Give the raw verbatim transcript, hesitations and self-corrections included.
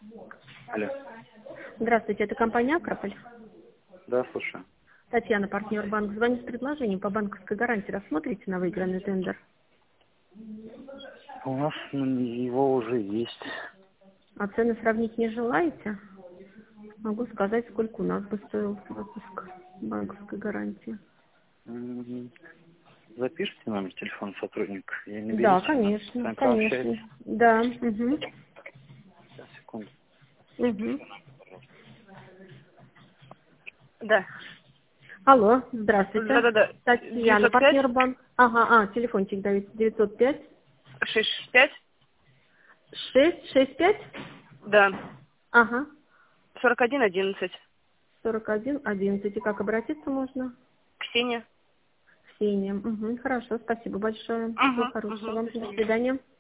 Алло. Здравствуйте, это компания «Акрополь». Да, слушаю. Татьяна, партнер банк. Звоню с предложением по банковской гарантии. Рассмотрите на выигранный тендер? У нас м, его уже есть. А цены сравнить не желаете? Могу сказать, сколько у нас бы стоил выпуск банковской гарантии. М, Запишите номер телефона сотрудника. Я не Да, берите. С конечно, вами конечно. пообщаюсь. Да, угу. Сейчас, секунду. Угу. Да. Алло, здравствуйте. Да-да-да. Татьяна, девятьсот пять партнер банк. Ага, а, телефончик дают девятьсот пять шестьдесят пять. шесть шесть пять. Да. Ага, сорок один одиннадцать. сорок один одиннадцать. И как обратиться можно? Ксения. Ксения. Угу, хорошо, спасибо большое. Всего Угу. хорошего Угу. вам. До До свидания. свидания.